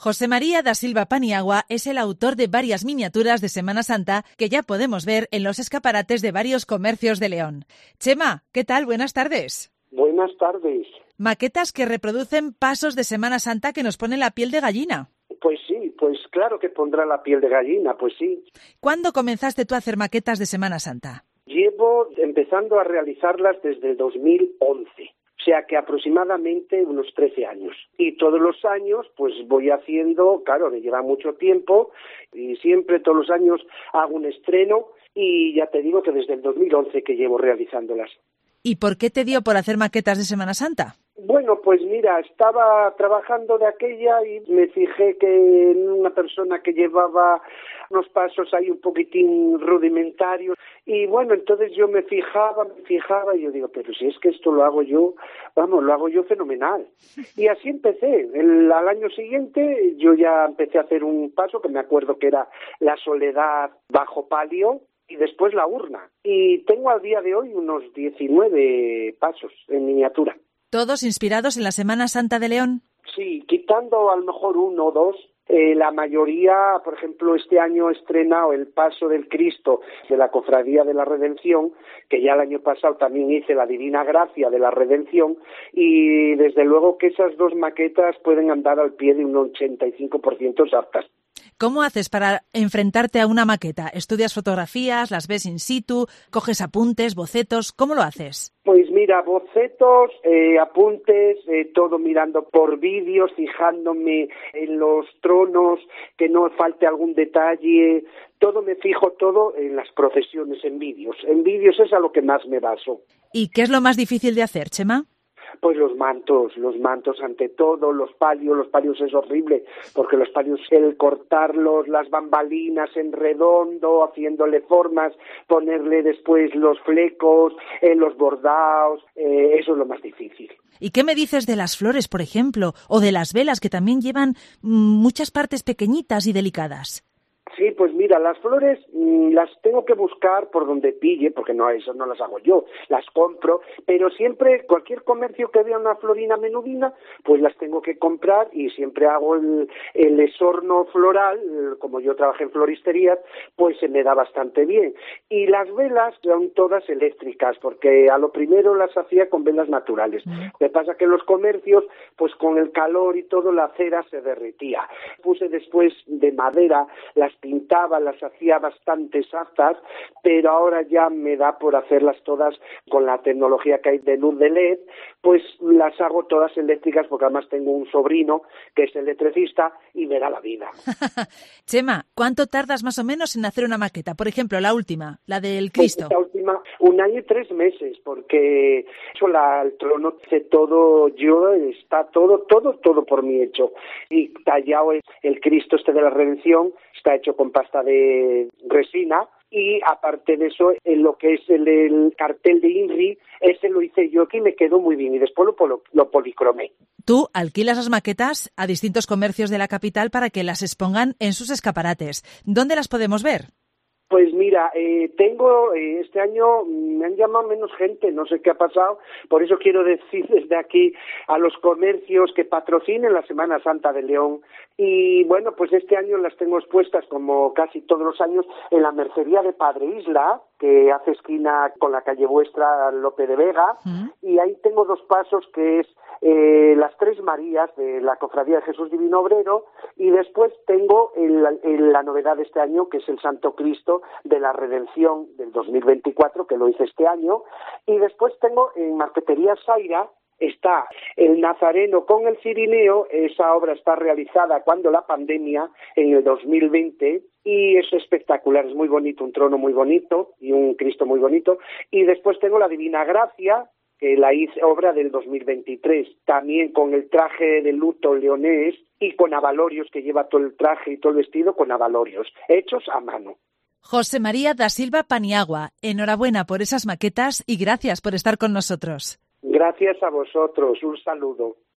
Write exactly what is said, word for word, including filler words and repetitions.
José María da Silva Paniagua es el autor de varias miniaturas de Semana Santa que ya podemos ver en los escaparates de varios comercios de León. Chema, ¿qué tal? Buenas tardes. Buenas tardes. Maquetas que reproducen pasos de Semana Santa que nos ponen la piel de gallina. Pues sí, pues claro que pondrá la piel de gallina, pues sí. ¿Cuándo comenzaste tú a hacer maquetas de Semana Santa? Llevo empezando a realizarlas desde el dos mil once. O sea que aproximadamente unos trece años. Y todos los años pues voy haciendo, claro, me lleva mucho tiempo y siempre todos los años hago un estreno y ya te digo que desde el dos mil once que llevo realizándolas. ¿Y por qué te dio por hacer maquetas de Semana Santa? Bueno, pues mira, estaba trabajando de aquella y me fijé que en una persona que llevaba unos pasos ahí un poquitín rudimentarios y bueno, entonces yo me fijaba, me fijaba y yo digo, pero si es que esto lo hago yo, vamos, lo hago yo fenomenal. Y así empecé. El, al año siguiente yo ya empecé a hacer un paso que me acuerdo que era la Soledad bajo palio, y después la urna. Y tengo al día de hoy unos diecinueve pasos en miniatura. ¿Todos inspirados en la Semana Santa de León? Sí, quitando a lo mejor uno o dos, eh, la mayoría, por ejemplo, este año he estrenado el Paso del Cristo de la Cofradía de la Redención, que ya el año pasado también hice la Divina Gracia de la Redención, y desde luego que esas dos maquetas pueden andar al pie de un ochenta y cinco por ciento exactas. ¿Cómo haces para enfrentarte a una maqueta? ¿Estudias fotografías, las ves in situ, coges apuntes, bocetos? ¿Cómo lo haces? Pues mira, bocetos, eh, apuntes, eh, todo mirando por vídeos, fijándome en los tronos, que no falte algún detalle, todo me fijo todo en las procesiones, en vídeos. En vídeos es a lo que más me baso. ¿Y qué es lo más difícil de hacer, Chema? Pues los mantos, los mantos ante todo, los palios, los palios es horrible, porque los palios, el cortarlos, las bambalinas en redondo, haciéndole formas, ponerle después los flecos, eh, los bordados, eh, eso es lo más difícil. ¿Y qué me dices de las flores, por ejemplo, o de las velas que también llevan mmm, muchas partes pequeñitas y delicadas? Sí, pues mira, las flores mmm, las tengo que buscar por donde pille, porque no, eso no las hago yo, las compro, pero siempre cualquier comercio que vea una florina menudina, pues las tengo que comprar y siempre hago el, el esorno floral, como yo trabajé en floristerías, pues se me da bastante bien. Y las velas son todas eléctricas, porque a lo primero las hacía con velas naturales. Mm. Lo que pasa que en los comercios, pues con el calor y todo, la cera se derretía. Puse después de madera, las pintaba, las hacía bastante exactas, pero ahora ya me da por hacerlas todas con la tecnología que hay de luz de L E D, pues las hago todas eléctricas porque además tengo un sobrino que es electricista y me da la vida. Chema, ¿cuánto tardas más o menos en hacer una maqueta? Por ejemplo, la última, la del Cristo. Pues la última, un año y tres meses, porque hecho la, el trono hice todo yo, está todo, todo, todo por mí hecho. Y tallado el, el Cristo este de la Redención, está hecho con pasta de resina y aparte de eso, en lo que es el, el cartel de INRI, ese lo hice yo que me quedó muy bien y después lo, lo, lo policromé. Tú alquilas las maquetas a distintos comercios de la capital para que las expongan en sus escaparates. ¿Dónde las podemos ver? Pues mira, eh, tengo, eh, este año me han llamado menos gente, no sé qué ha pasado, por eso quiero decir desde aquí a los comercios que patrocinen la Semana Santa de León y bueno, pues este año las tengo expuestas como casi todos los años en la mercería de Padre Isla, que hace esquina con la calle Vuestra Lope de Vega, ¿Mm? Y ahí tengo dos pasos que es eh, las Tres Marías de la Cofradía de Jesús Divino Obrero y después tengo el, el, la novedad de este año que es el Santo Cristo de la Redención del dos mil veinticuatro, que lo hice este año, y después tengo en Marquetería Saira, está el Nazareno con el Cirineo, esa obra está realizada cuando la pandemia, en el dos mil veinte, y es espectacular, es muy bonito, un trono muy bonito y un Cristo muy bonito, y después tengo la Divina Gracia, que la hice obra del dos mil veintitrés, también con el traje de luto leonés y con abalorios, que lleva todo el traje y todo el vestido con abalorios, hechos a mano. José María da Silva Paniagua, enhorabuena por esas maquetas y gracias por estar con nosotros. Gracias a vosotros, un saludo.